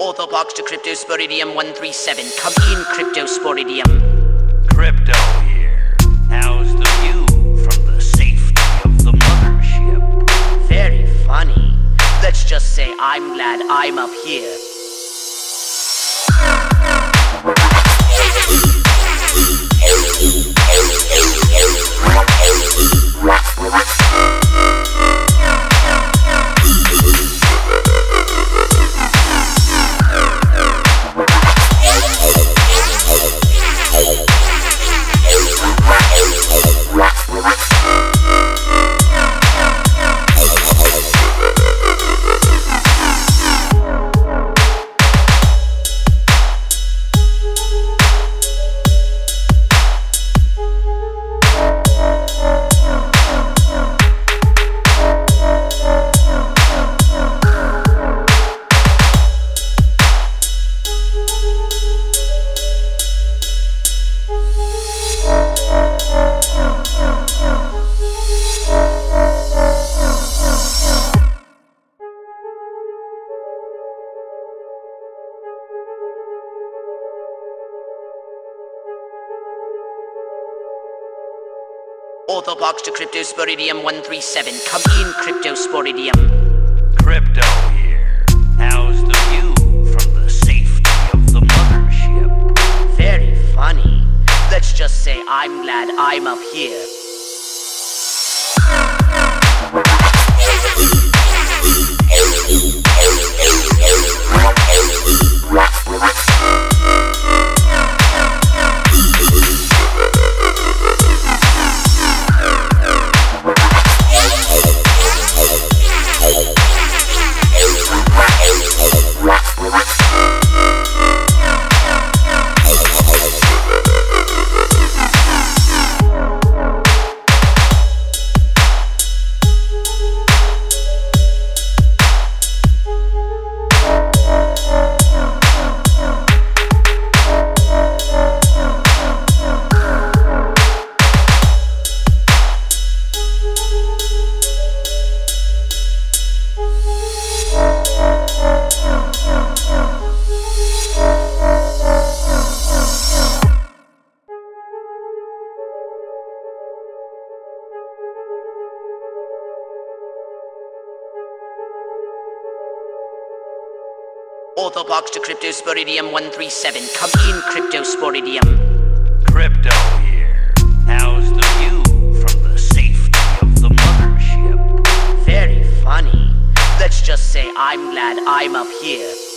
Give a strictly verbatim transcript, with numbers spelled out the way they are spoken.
Orthobox to Cryptosporidium one three seven. Come in, Cryptosporidium. Crypto here. How's the view from the safety of the mothership? Very funny. Let's just say I'm glad I'm up here. Orthobox to Cryptosporidium one three seven. Come in, Cryptosporidium. Crypto here. How's the view from the safety of the mothership? Very funny. Let's just say I'm glad I'm up here. Orthobox to Cryptosporidium one three seven. Come in, Cryptosporidium. Crypto here. How's the view from the safety of the mothership? Very funny. Let's just say I'm glad I'm up here.